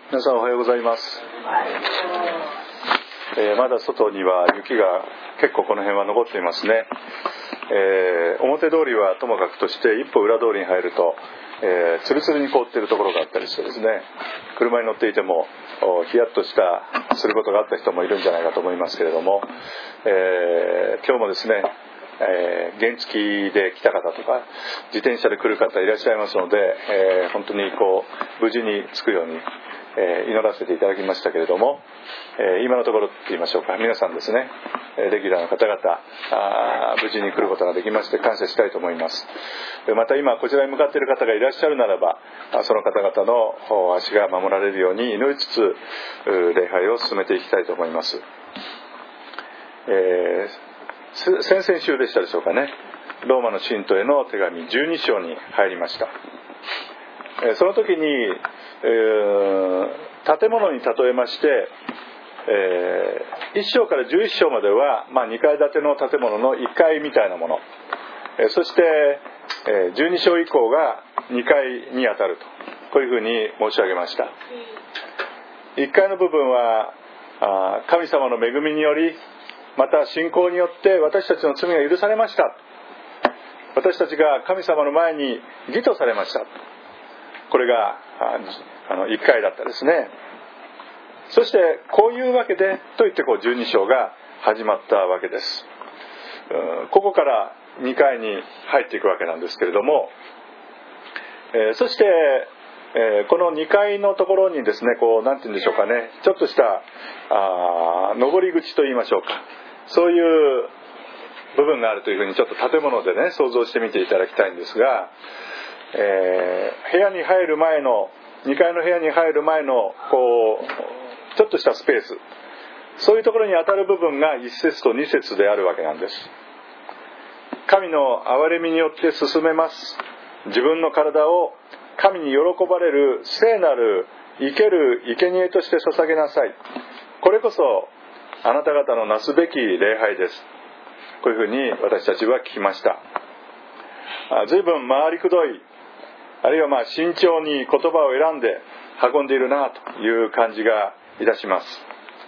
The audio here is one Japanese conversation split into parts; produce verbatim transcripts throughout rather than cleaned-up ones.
皆さんおはようございます。えー、まだ外には雪が結構この辺は残っていますね。えー、表通りはともかくとして一歩裏通りに入ると、えー、ツルツルに凍っているところがあったりしてですね、車に乗っていてもヒヤッとしたすることがあった人もいるんじゃないかと思いますけれども、えー、今日もですね、えー、原付で来た方とか自転車で来る方いらっしゃいますので、えー、本当にこう無事に着くように、えー、祈らせていただきましたけれども、えー、今のところって言いましょうか、皆さんですね、レギュラーの方々あ無事に来ることができまして感謝したいと思います。また今こちらに向かっている方がいらっしゃるならば、その方々の足が守られるように祈りつつ礼拝を進めていきたいと思います。えー先々週でしたでしょうかね、ローマの信徒への手紙じゅうに章に入りました。その時に、えー、建物に例えまして、えー、いち章からじゅういち章までは、まあ、にかい建ての建物のいっかいみたいなもの、えー、そして、えー、じゅうに章以降がにかいにあたると、こういうふうに申し上げました。いっかいの部分はあ神様の恵みにより、また信仰によって私たちの罪が許されました、私たちが神様の前に義とされました、これがあのいっかいだったですね。そしてこういうわけでといってこうじゅうに章が始まったわけです。ここからにかいに入っていくわけなんですけれども、えー、そしてえー、このにかいのところにですね、こうなんて言うんでしょうかね、ちょっとしたあ上り口と言いましょうか、そういう部分があるというふうにちょっと建物でね想像してみていただきたいんですが、えー、部屋に入る前のにかいの部屋に入る前のこうちょっとしたスペース、そういうところに当たる部分がいち節とに節であるわけなんです。神の憐れみによって進めます、自分の体を神に喜ばれる聖なる生ける生贄として捧げなさい、これこそあなた方のなすべき礼拝です、こういうふうに私たちは聞きました。随分回りくどい、あるいはまあ慎重に言葉を選んで運んでいるなという感じがいたします。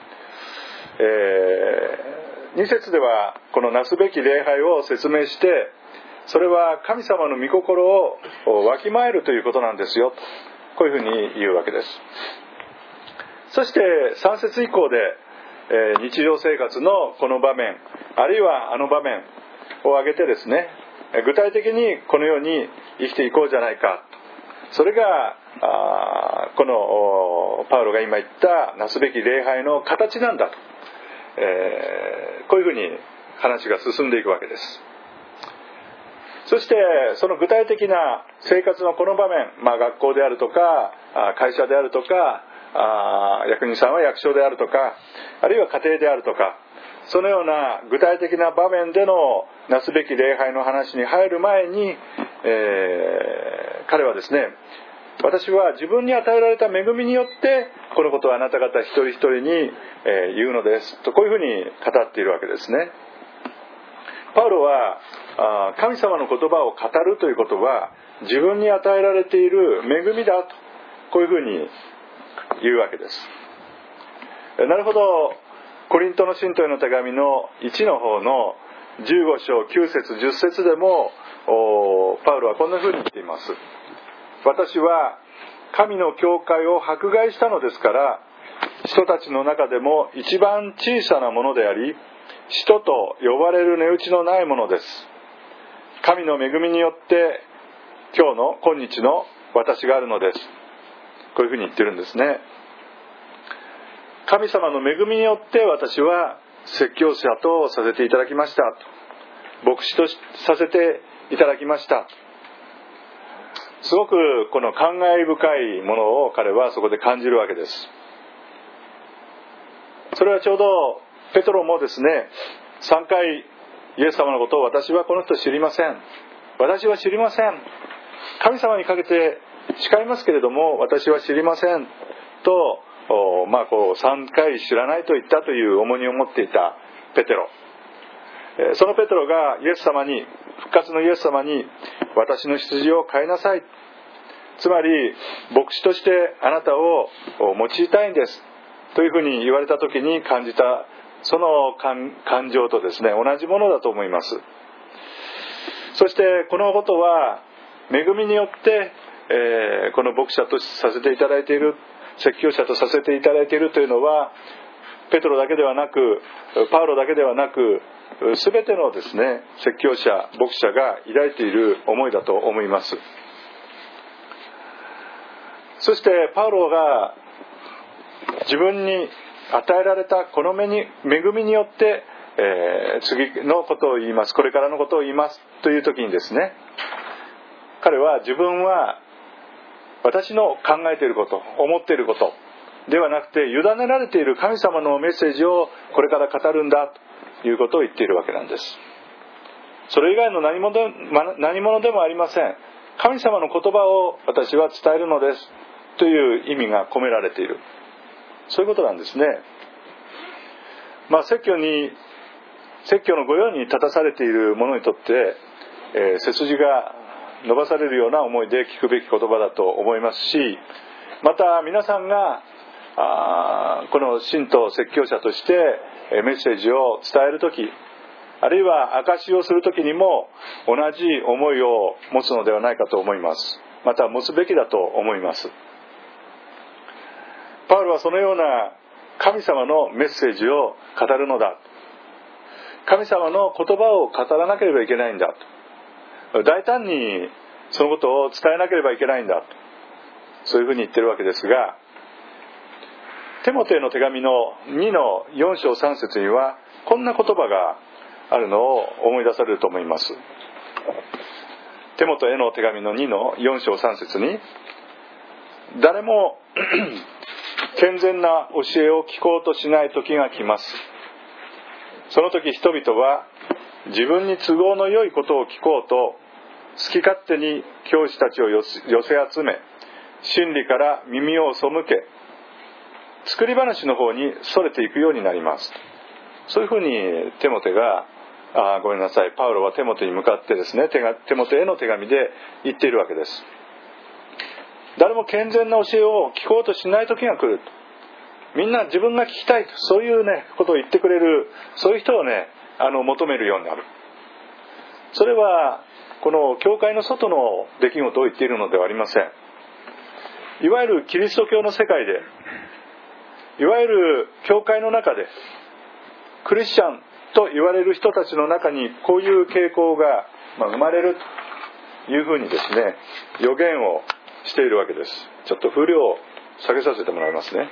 えー、に節ではこのなすべき礼拝を説明して、それは神様の御心をわきまえるということなんですよ、こういうふうに言うわけです。そしてさん節以降で、えー、日常生活のこの場面、あるいはあの場面を挙げてですね、具体的にこのように生きていこうじゃないか、それがあこのパウロが今言ったなすべき礼拝の形なんだと、えー、こういうふうに話が進んでいくわけです。そしてその具体的な生活のこの場面、まあ、学校であるとか会社であるとか、あ役人さんは役所であるとか、あるいは家庭であるとか、そのような具体的な場面でのなすべき礼拝の話に入る前に、えー、彼はですね、私は自分に与えられた恵みによってこのことをあなた方一人一人に、えー、言うのですと、こういうふうに語っているわけですね。パウロは神様の言葉を語るということは自分に与えられている恵みだと、こういうふうに言うわけです。なるほど、コリントの信徒への手紙のいちの方のじゅうご章きゅう節じゅっ節でもパウロはこんなふうに言っています。私は神の教会を迫害したのですから、人たちの中でも一番小さなものであり、使徒と呼ばれる値打ちのないものです。神の恵みによって今日の今日の私があるのです、こういうふうに言ってるんですね。神様の恵みによって私は説教者とさせていただきましたと、牧師とさせていただきました。すごくこの感慨深いものを彼はそこで感じるわけです。それはちょうどペトロもですね、さんかいイエス様のことを私はこの人知りません、私は知りません、神様にかけて誓いますけれども私は知りませんと、まあ、こうさんかい知らないと言ったという重荷を持っていたペテロ、そのペテロがイエス様に、復活のイエス様に私の羊を飼いなさい、 つまり牧師としてあなたを用いたいんですというふうに言われた時に感じたその 感, 感情とですね、同じものだと思います。そしてこのことは恵みによって、えー、この牧者とさせていただいている、説教者とさせていただいているというのは、ペトロだけではなくパウロだけではなく、全てのですね、説教者牧者が抱いている思いだと思います。そしてパウロが自分に与えられたこの恵みによって、えー、次のことを言います、これからのことを言いますという時にですね、彼は自分は私の考えていること、思っていることではなくて、委ねられている神様のメッセージをこれから語るんだということを言っているわけなんです。それ以外の何者で、何者でもありません。神様の言葉を私は伝えるのですという意味が込められている、そういうことなんですね。まあ説教に説教の御用に立たされている者にとって、えー、背筋が伸ばされるような思いで聞くべき言葉だと思いますし、また皆さんがあこの信徒説教者としてメッセージを伝えるとき、あるいは証しをするときにも同じ思いを持つのではないかと思います。また持つべきだと思います。パウロはそのような神様のメッセージを語るのだ、神様の言葉を語らなければいけないんだと、大胆にそのことを伝えなければいけないんだと、そういうふうに言ってるわけですが、テモテへの手紙のにのよん章さん節にはこんな言葉があるのを思い出されると思います。テモテへの手紙のにのよん章さん節に、誰も健全な教えを聞こうとしない時が来ます。その時人々は自分に都合の良いことを聞こうと好き勝手に教師たちを寄せ集め、真理から耳を背け、作り話の方にそれていくようになります。そういうふうにテモテがあごめんなさいパウロはテモテに向かってですね、テモテへの手紙で言っているわけです。誰も健全な教えを聞こうとしない時が来る。みんな自分が聞きたい、そういうねことを言ってくれる、そういう人をねあの求めるようになる。それはこの教会の外の出来事を言っているのではありません。いわゆるキリスト教の世界で、いわゆる教会の中でクリスチャンと言われる人たちの中にこういう傾向が生まれるというふうにですね、予言をしているわけです。ちょっと風量を下げさせてもらいますね。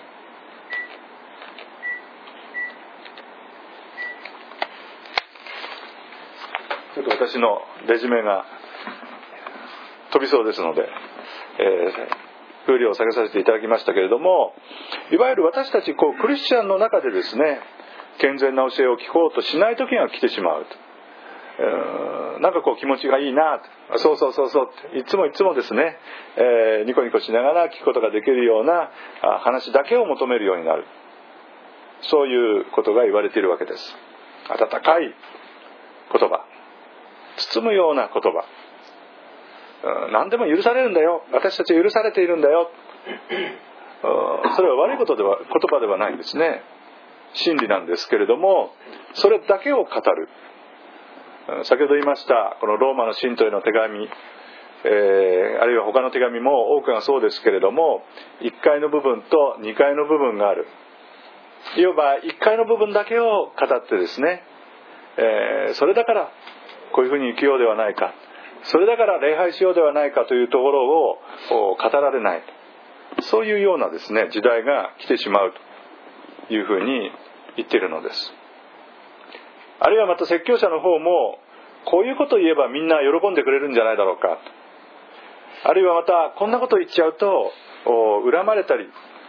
ちょっと私のレジュメが飛びそうですので、えー、風量を下げさせていただきましたけれども、いわゆる私たちこうクリスチャンの中でですね、健全な教えを聞こうとしない時が来てしまうと、えー、なんかこう気持ちがいいなと、そうそうそうそういつもいつもですね、えー、ニコニコしながら聞くことができるような話だけを求めるようになる、そういうことが言われているわけです。温かい言葉、包むような言葉、うん、何でも許されるんだよ、私たちは許されているんだよ、うん、それは悪いことでは言葉ではないんですね。真理なんですけれども、それだけを語る、うん、先ほど言いましたこのローマの信徒への手紙、えー、あるいは他の手紙も多くがそうですけれども、いっかいの部分とにかいの部分がある。いわばいっかいの部分だけを語ってですね、えー、それだからこういうふうに生きようではないか、それだから礼拝しようではないかというところを語られない、そういうようなですね時代が来てしまうというふうに言っているのです。あるいはまた説教者の方もこういうことを言えばみんな喜んでくれるんじゃないだろうか、あるいはまたこんなことを言っちゃうと恨まれたり、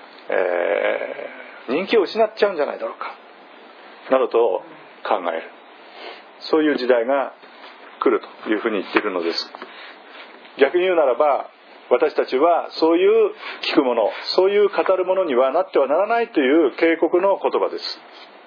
えー、人気を失っちゃうんじゃないだろうかなどと考える、そういう時代が来るというふうに言っているのです。逆に言うならば、私たちはそういう聞くもの、そういう語るものにはなってはならないという警告の言葉です。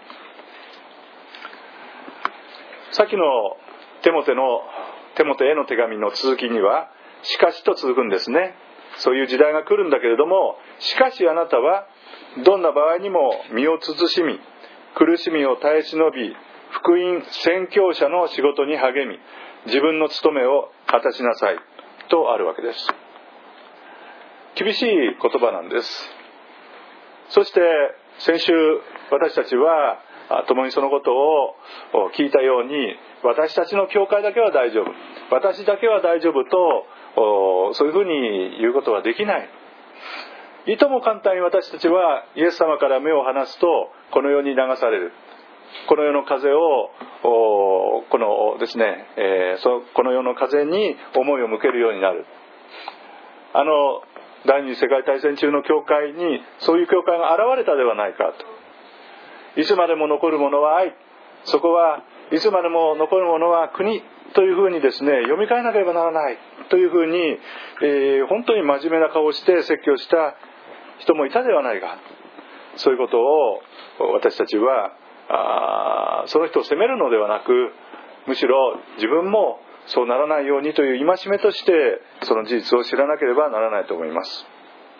さっきのテモテのテモテへの手紙の続きにはしかしと続くんですね。 そういう時代が来るんだけれども、しかしあなたはどんな場合にも身を慎み、苦しみを耐え忍び、福音宣教者の仕事に励み、自分の務めを果たしなさいとあるわけです。厳しい言葉なんです。そして先週私たちは共にそのことを聞いたように、私たちの教会だけは大丈夫、私だけは大丈夫とそういうふうに言うことはできない。いとも簡単に私たちはイエス様から目を離すとこの世に流される、この世の風をこのですね、えー、そこの世の風に思いを向けるようになる。あの第二次世界大戦中の教会にそういう教会が現れたではないかと。いつまでも残るものは愛、そこはいつまでも残るものは国というふうにですね、読み替えなければならないというふうに、えー、本当に真面目な顔をして説教した人もいたではないか。そういうことを私たちはあその人を責めるのではなく、むしろ自分もそうならないようにという戒めとしてその事実を知らなければならないと思います。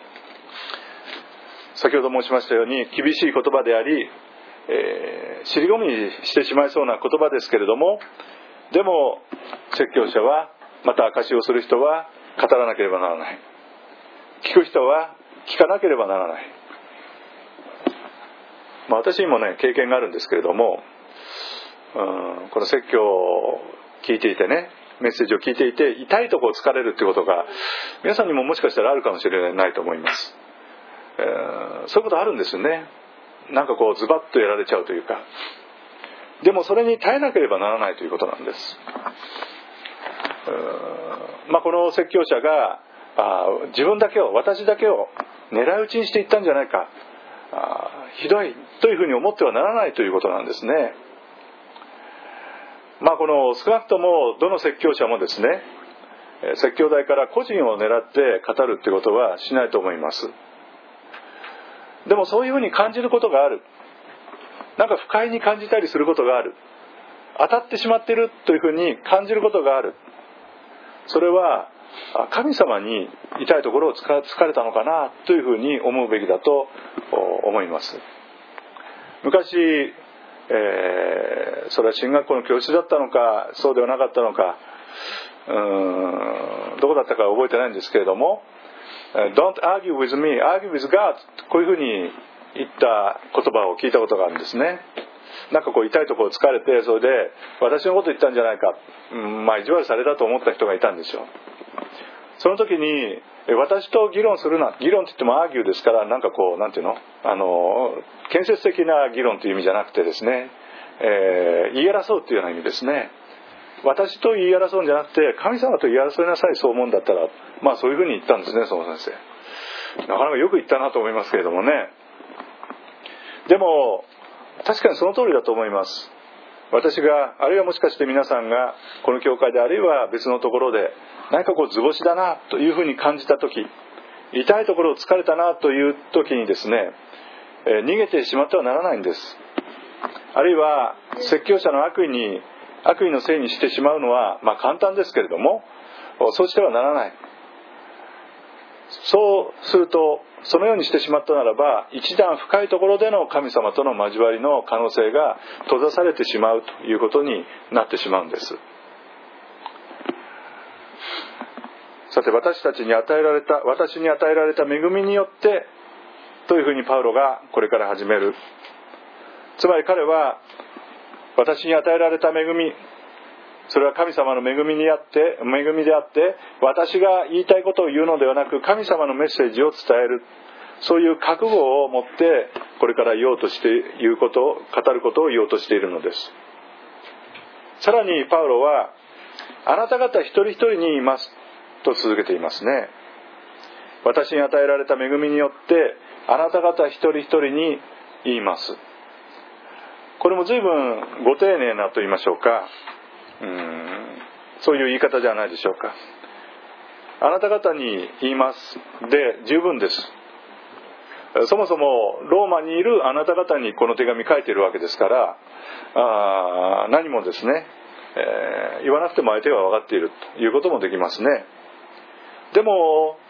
先ほど申しましたように厳しい言葉であり、えー、尻込みにしてしまいそうな言葉ですけれども、でも説教者はまた証しをする人は語らなければならない、聞く人は聞かなければならない。まあ、私にもね経験があるんですけれども、うん、この説教を聞いていてね、メッセージを聞いていて痛いところを突かれるということが皆さんにももしかしたらあるかもしれないと思います。えー、そういうことあるんですよね。なんかこうズバッとやられちゃうというか、でもそれに耐えなければならないということなんです。うーん、まあ、この説教者があ自分だけを私だけを狙い撃ちにしていったんじゃないか、あひどいというふうに思ってはならないということなんですね。まあ、この少なくともどの説教者もですね、説教台から個人を狙って語るということはしないと思います。でもそういうふうに感じることがある、なんか不快に感じたりすることがある、当たってしまっているというふうに感じることがある。それは神様に痛いところを突かれたのかなというふうに思うべきだと思います。昔、えー、それは進学校の教室だったのかそうではなかったのか、うーんどこだったか覚えてないんですけれども、 Don't argue with me, argue with God こういうふうに言った言葉を聞いたことがあるんですね。なんかこう痛いところを突かれて、それで私のこと言ったんじゃないか、うん、まあ意地悪されたと思った人がいたんですよ。その時に私と議論するな、議論って言ってもアーギューですから、なんかこうなんていうの、あの建設的な議論という意味じゃなくてですね、えー、言い争うというような意味ですね。私と言い争うんじゃなくて神様と言い争いなさい、そう思うんだったら、まあそういうふうに言ったんですね、その先生。なかなかよく言ったなと思いますけれどもね。でも確かにその通りだと思います。私が、あるいはもしかして皆さんがこの教会であるいは別のところで何かこう図星だなというふうに感じた時、痛いところを疲れたなという時にですね、えー、逃げてしまってはならないんです。あるいは説教者の悪意に悪意のせいにしてしまうのはまあ簡単ですけれども、そうしてはならない。そうするとそのようにしてしまったならば、一段深いところでの神様との交わりの可能性が閉ざされてしまうということになってしまうんです。さて、私たちに与えられた私に与えられた恵みによってというふうにパウロがこれから始める。つまり彼は私に与えられた恵み、それは神様の恵みにあって恵みであって、私が言いたいことを言うのではなく神様のメッセージを伝える、そういう覚悟を持ってこれから言おうとして言うことを語ることを言おうとしているのです。さらにパウロは、あなた方一人一人に言いますと続けていますね。私に与えられた恵みによってあなた方一人一人に言います。これも随分ご丁寧なと言いましょうか、うーんそういう言い方じゃないでしょうか。あなた方に言いますで十分です。そもそもローマにいるあなた方にこの手紙書いているわけですから、あ何もですね、えー、言わなくても相手が分かっているということもできますね。でも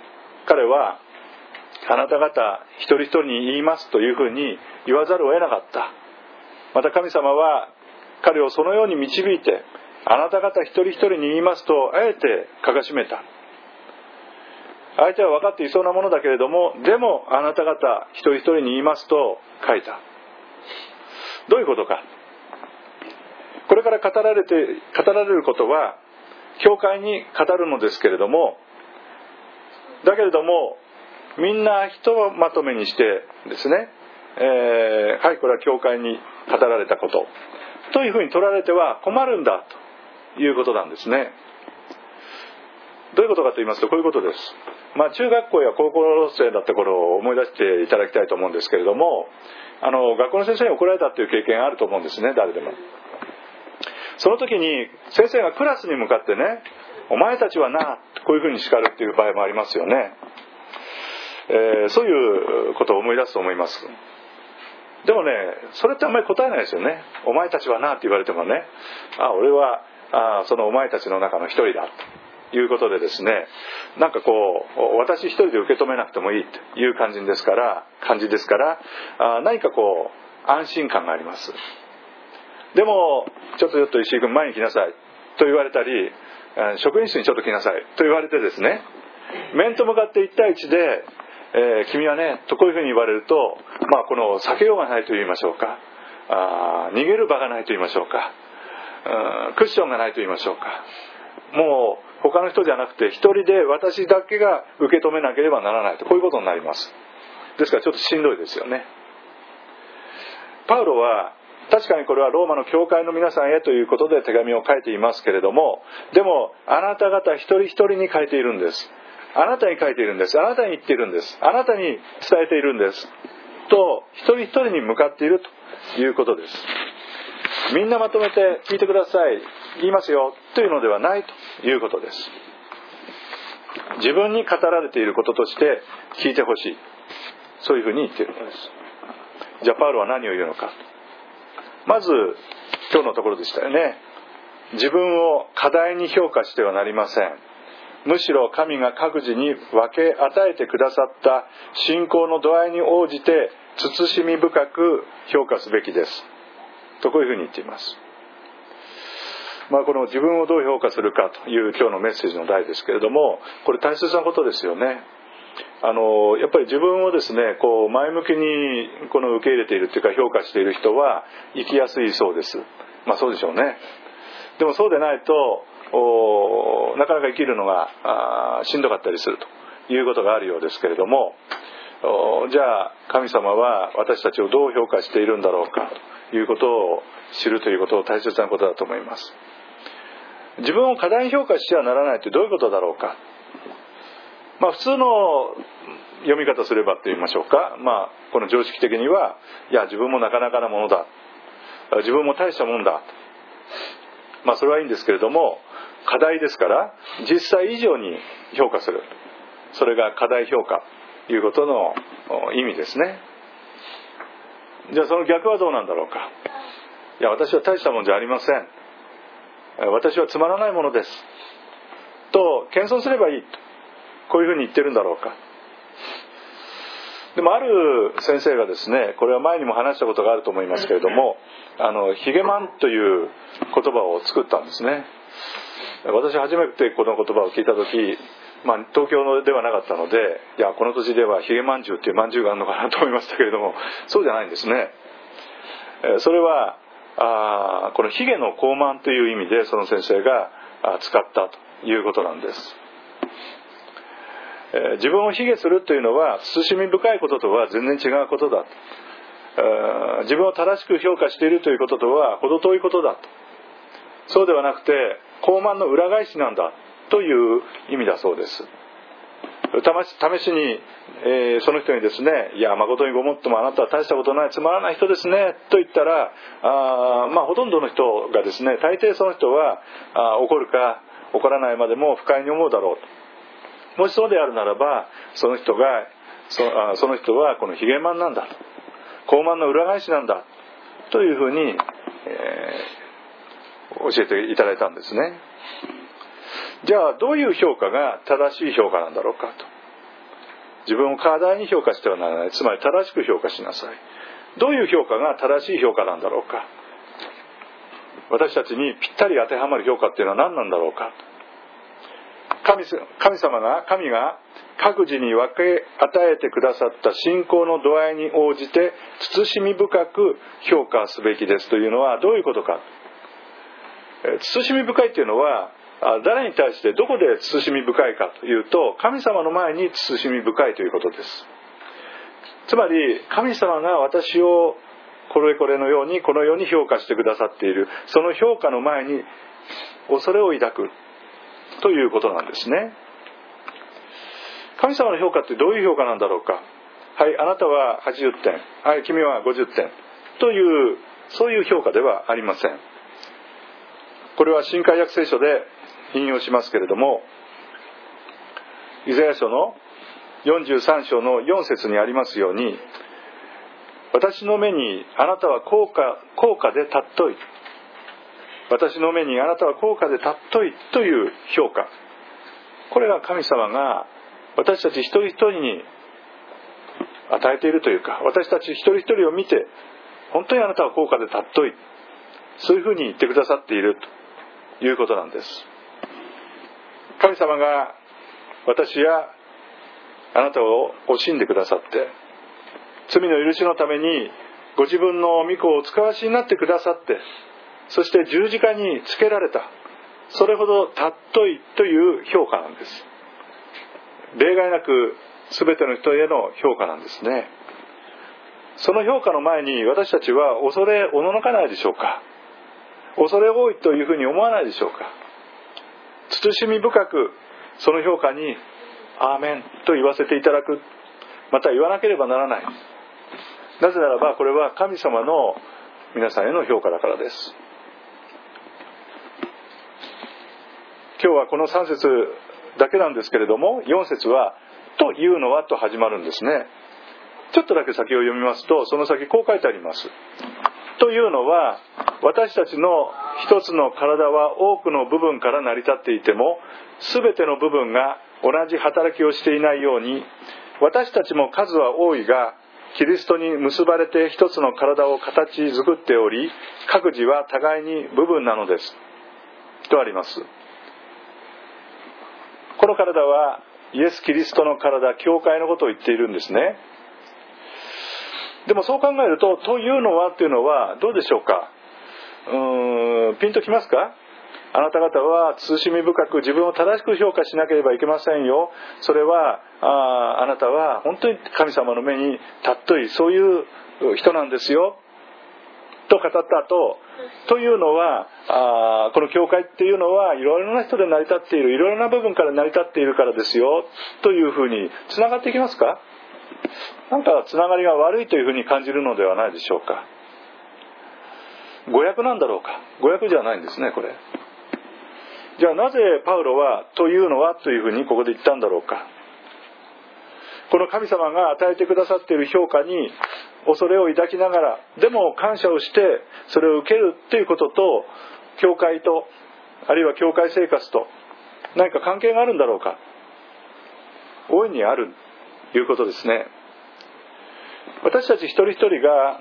彼はあなた方一人一人に言いますというふうに言わざるを得なかった。また神様は彼をそのように導いて、あなた方一人一人に言いますとあえて書かしめた。相手は分かっていそうなものだけれども、でもあなた方一人一人に言いますと書いた。どういうことか。これから語られて語られることは教会に語るのですけれども、だけれどもみんなひとまとめにしてですね、えー、はい、これは教会に語られたことというふうに取られては困るんだということなんですね。どういうことかと言いますと、こういうことです。まあ、中学校や高校生だった頃を思い出していただきたいと思うんですけれども、あの学校の先生に怒られたという経験あると思うんですね、誰でも。その時に先生がクラスに向かってね、お前たちはな、こういうふうに叱るっていう場合もありますよね。えー、そういうことを思い出すと思います。でもね、それってあんまり答えないですよね。お前たちはなって言われてもね、あ、俺はあそのお前たちの中の一人だということでですね、なんかこう私一人で受け止めなくてもいいという感じですから感じですからあ何かこう安心感があります。でもちょっとちょっと石井君前に来なさいと言われたり、職員室にちょっと来なさいと言われてですね、面と向かっていち対いちで、えー、君はねとこういうふうに言われると、まあ、この避けようがないと言いましょうか、あ逃げる場がないと言いましょうか、うんクッションがないと言いましょうか、もう他の人じゃなくて一人で私だけが受け止めなければならないと、こういうことになります。ですからちょっとしんどいですよね。パウロは確かにこれはローマの教会の皆さんへということで手紙を書いていますけれども、でもあなた方一人一人に書いているんです。あなたに書いているんです。あなたに言っているんです。あなたに伝えているんですと、一人一人に向かっているということです。みんなまとめて聞いてください、言いますよというのではないということです。自分に語られていることとして聞いてほしい、そういうふうに言っているのです。じゃあパウロは何を言うのか。まず今日のところでしたよね。自分を過大に評価してはなりません。むしろ神が各自に分け与えてくださった信仰の度合いに応じて慎み深く評価すべきですと、こういうふうに言っています。まあ、この自分をどう評価するかという今日のメッセージの題ですけれども、これ大切なことですよね。あのやっぱり自分をですね、こう前向きにこの受け入れているというか評価している人は生きやすいそうです。まあそうでしょうね。でもそうでないとなかなか生きるのがしんどかったりするということがあるようですけれども、じゃあ神様は私たちをどう評価しているんだろうかということを知るということを大切なことだと思います。自分を過大に評価してはならないというどういうことだろうか。まあ、普通の読み方すればと言いましょうか、まあ、この常識的にはいや自分もなかなかなものだ、自分も大したもんだ、まあそれはいいんですけれども、課題ですから実際以上に評価する、それが過大評価ということの意味ですね。じゃあその逆はどうなんだろうか。いや私は大したもんじゃありません、私はつまらないものですと謙遜すればいい、こういうふうに言ってるんだろうか。でもある先生がですね、これは前にも話したことがあると思いますけれども、あのヒゲマンという言葉を作ったんですね。私初めてこの言葉を聞いた時、まあ、東京ではなかったので、いやこの土地ではヒゲまんじゅうっていうまんじゅうがあるのかなと思いましたけれども、そうじゃないんですね。それはあこのヒゲの高慢という意味でその先生が使ったということなんです。自分を卑下するというのは慎み深いこととは全然違うことだ。自分を正しく評価しているということとは程遠いことだと。そうではなくて高慢の裏返しなんだという意味だそうです。試しに、えー、その人にですね、いや誠にごもっともあなたは大したことないつまらない人ですねと言ったら、あまあほとんどの人がですね、大抵その人はあ怒るか怒らないまでも不快に思うだろうと。もしそうであるならばその人が そ, その人はこのヒゲマンなんだ、高慢の裏返しなんだというふうに、えー、教えていただいたんですね。じゃあどういう評価が正しい評価なんだろうか自分を過大に評価してはならない。つまり正しく評価しなさい。どういう評価が正しい評価なんだろうか。私たちにぴったり当てはまる評価っていうのは何なんだろうか。神, 神様が神が各自に分け与えてくださった信仰の度合いに応じて慎み深く評価すべきですというのはどういうことか。慎み深いというのは誰に対してどこで慎み深いかというと、神様の前に慎み深いということです。つまり神様が私をこれこれのようにこのように評価してくださっている、その評価の前に恐れを抱くということなんですね。神様の評価ってどういう評価なんだろうか。はい、あなたははちじゅってん、はい、君はごじゅってんというそういう評価ではありません。これは新海訳聖書で引用しますけれども、イザヤ書のよんじゅうさん章のよん節にありますように、私の目にあなたは高価、高価で尊い、私の目にあなたは高価で尊いという評価、これが神様が私たち一人一人に与えているというか、私たち一人一人を見て本当にあなたは高価で尊い、そういうふうに言ってくださっているということなんです。神様が私やあなたを惜しんでくださって、罪の許しのためにご自分の御子をお使わしになってくださって、そして十字架につけられた、それほど尊いという評価なんです。例外なく全ての人への評価なんですね。その評価の前に私たちは恐れおののかないでしょうか。恐れ多いというふうに思わないでしょうか。慎み深くその評価にアーメンと言わせていただく、また言わなければならない。なぜならばこれは神様の皆さんへの評価だからです。今日はこのさん節だけなんですけれども、よん節はというのはと始まるんですね。ちょっとだけ先を読みますと、その先こう書いてあります。というのは、私たちの一つの体は多くの部分から成り立っていても、全ての部分が同じ働きをしていないように、私たちも数は多いがキリストに結ばれて一つの体を形作っており、各自は互いに部分なのですとあります。この体はイエス・キリストの体、教会のことを言っているんですね。でもそう考えると、というのはというのはどうでしょうか。うーん、ピンときますか。あなた方は慎み深く自分を正しく評価しなければいけませんよ。それは あ, あなたは本当に神様の目に尊いそういう人なんですよと語った後、というのはあこの教会っていうのはいろいろな人で成り立っている、いろいろな部分から成り立っているからですよというふうにつながっていきますか。なんかつながりが悪いというふうに感じるのではないでしょうか。誤訳なんだろうか。誤訳じゃないんですね、これ。じゃあなぜパウロはというのはというふうにここで言ったんだろうか。この神様が与えてくださっている評価に恐れを抱きながら、でも感謝をしてそれを受けるということと、教会とあるいは教会生活と何か関係があるんだろうか。大いにあるということですね。私たち一人一人が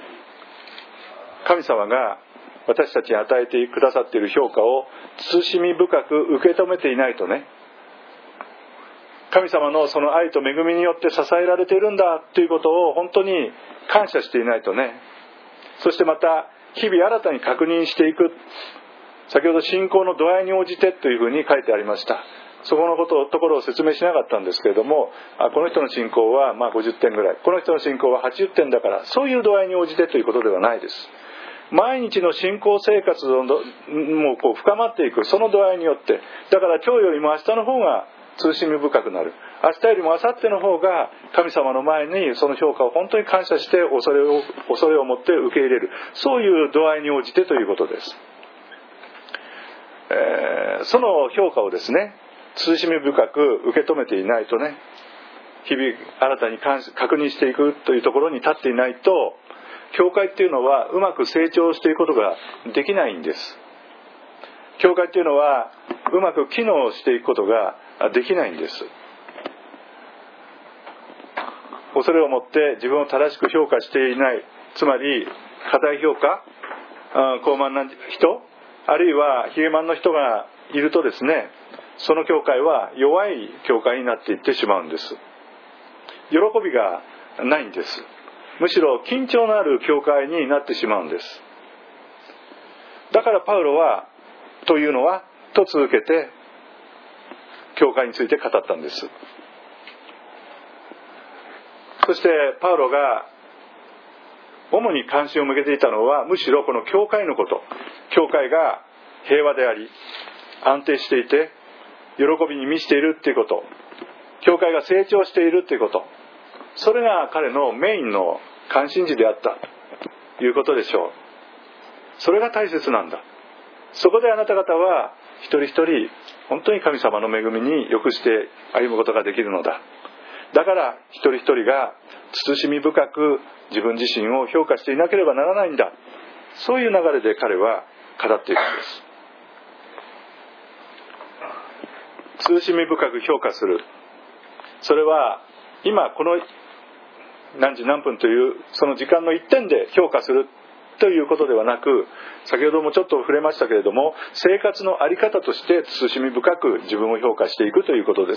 神様が私たちに与えてくださっている評価を慎み深く受け止めていないとね、神様のその愛と恵みによって支えられているんだということを本当に感謝していないとね、そしてまた日々新たに確認していく。先ほど信仰の度合いに応じてというふうに書いてありました。そこのことところを説明しなかったんですけれども、あこの人の信仰はまあごじゅってんぐらい、この人の信仰ははちじゅってんだから、そういう度合いに応じてということではないです。毎日の信仰生活をもうこう深まっていく、その度合いによって、だから今日よりも明日の方が慎み深くなる、明日よりも明後日の方が神様の前にその評価を本当に感謝して恐れを恐れを持って受け入れる、そういう度合いに応じてということです。えー、その評価をですね、慎み深く受け止めていないとね、日々新たに確認していくというところに立っていないと、教会っていうのはうまく成長していくことができないんです。教会っていうのはうまく機能していくことができないんです。 恐れを持って自分を正しく評価していない、つまり過大評価、高慢な人、あるいは卑慢の人がいるとですね、その教会は弱い教会になっていってしまうんです。喜びがないんです。むしろ緊張のある教会になってしまうんです。だからパウロはというのはと続けて教会について語ったんです。そしてパウロが主に関心を向けていたのは、むしろこの教会のこと、教会が平和であり安定していて喜びに満ちているということ、教会が成長しているということ、それが彼のメインの関心事であったということでしょう。それが大切なんだ。そこであなた方は一人一人本当に神様の恵みによくして歩むことができるのだ。だから一人一人が慎み深く自分自身を評価していなければならないんだ。そういう流れで彼は語っているんです。慎み深く評価する、それは今この何時何分というその時間の一点で評価するということではなく、先ほどもちょっと触れましたけれども、生活の在り方として慎み深く自分を評価していくということです。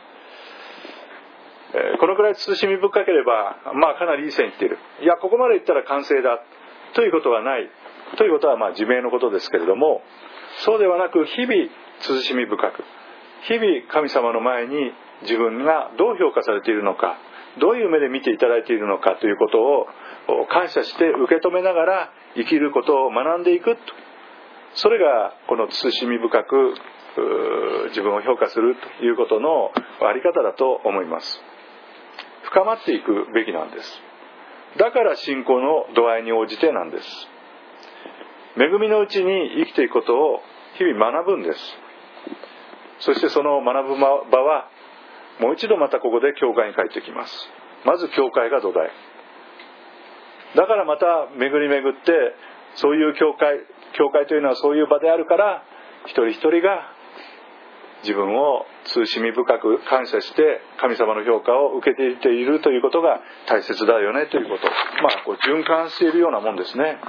このくらい慎み深ければ、まあかなりいい線いっている、いやここまでいったら完成だということはないということはまあ自明のことですけれども、そうではなく日々慎み深く、日々神様の前に自分がどう評価されているのか、どういう目で見ていただいているのかということを感謝して受け止めながら生きることを学んでいくと、それがこの慎み深く自分を評価するということのあり方だと思います。深まっていくべきなんです。だから信仰の度合いに応じてなんです。恵みのうちに生きていくことを日々学ぶんです。そしてその学ぶ場はもう一度またここで教会に帰ってきます。まず教会が土台だから、また巡り巡ってそういう教会教会というのはそういう場であるから、一人一人が自分を慎み深く感謝して神様の評価を受けていているということが大切だよねということ、まあこう循環しているようなもんですね。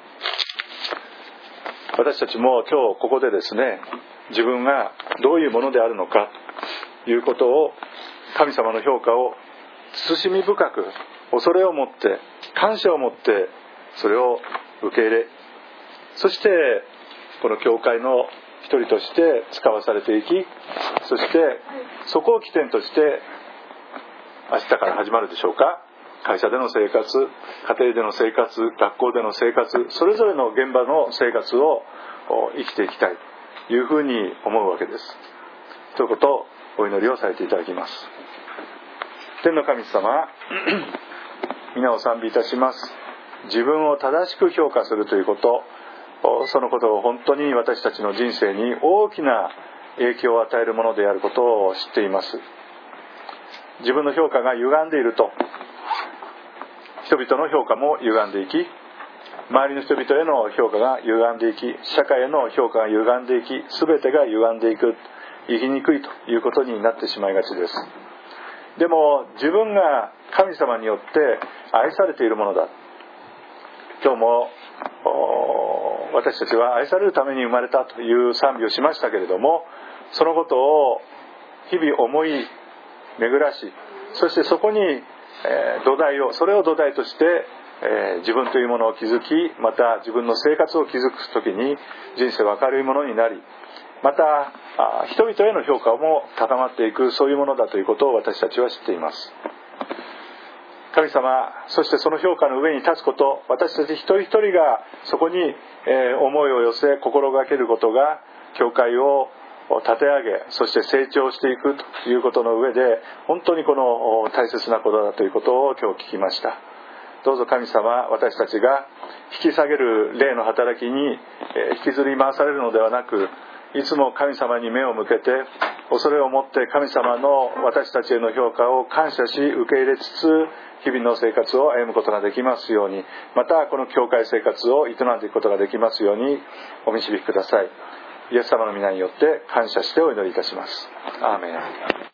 私たちも今日ここでですね、自分がどういうものであるのかということを、神様の評価を慎み深く恐れを持って感謝を持ってそれを受け入れ、そしてこの教会の一人として使わされていき、そしてそこを起点として明日から始まるでしょうか、会社での生活、家庭での生活、学校での生活、それぞれの現場の生活を生きていきたいというふうに思うわけです。ということをお祈りをされていただきます。天の神様、皆を賛美いたします。自分を正しく評価するということ、そのことを本当に私たちの人生に大きな影響を与えるものであることを知っています。自分の評価が歪んでいると、人々の評価も歪んでいき、周りの人々への評価が歪んでいき、社会への評価が歪んでいき、全てが歪んでいく、生きにくいということになってしまいがちです。でも自分が神様によって愛されているものだ、今日も私たちは愛されるために生まれたという賛美をしましたけれども、そのことを日々思い巡らし、そしてそこに、えー、土台をそれを土台として、えー、自分というものを築き、また自分の生活を築くときに人生は明るいものになり、また人々への評価も高まっていく、そういうものだということを私たちは知っています。神様、そしてその評価の上に立つこと、私たち一人一人がそこに思いを寄せ心がけることが教会を立て上げ、そして成長していくということの上で本当にこの大切なことだということを今日聞きました。どうぞ神様、私たちが引き下げる霊の働きに引きずり回されるのではなく、いつも神様に目を向けて恐れを持って神様の私たちへの評価を感謝し受け入れつつ日々の生活を歩むことができますように、またこの教会生活を営んでいくことができますようにお導きください。イエス様の皆によって感謝してお祈りいたします。アーメン。